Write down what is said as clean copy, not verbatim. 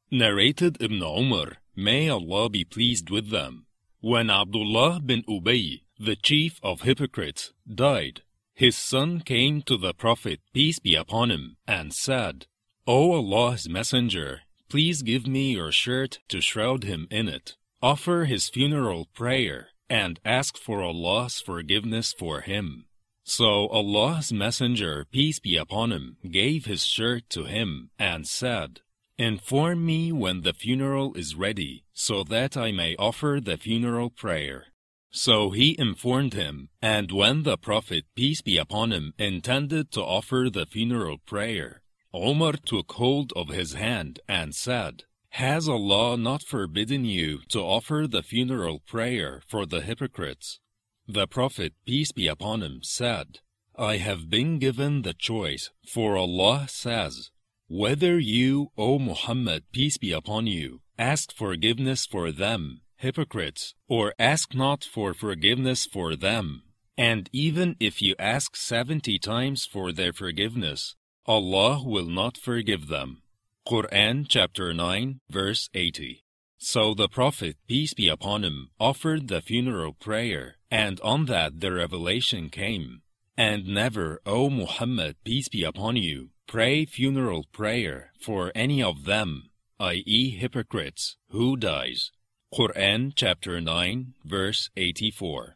Narrated Ibn Umar, may Allah be pleased with them. When Abdullah bin Ubay, the chief of hypocrites, died, his son came to the Prophet, peace be upon him, and said, O Allah's Messenger, please give me your shirt to shroud him in it. Offer his funeral prayer, and ask for Allah's forgiveness for him. So Allah's Messenger, peace be upon him, gave his shirt to him, and said, Inform me when the funeral is ready, so that I may offer the funeral prayer. So he informed him, and when the Prophet, peace be upon him, intended to offer the funeral prayer, Umar took hold of his hand and said, Has Allah not forbidden you to offer the funeral prayer for the hypocrites? The Prophet, peace be upon him, said, I have been given the choice, for Allah says, Whether you, O Muhammad, peace be upon you, ask forgiveness for them, hypocrites, or ask not for forgiveness for them, and even if you ask 70 times for their forgiveness, Allah will not forgive them. Quran chapter 9, verse 80. So the Prophet, peace be upon him, offered the funeral prayer, and on that the revelation came. And never, O Muhammad, peace be upon you, pray funeral prayer for any of them, i.e. hypocrites, who dies. Quran chapter 9, verse 84.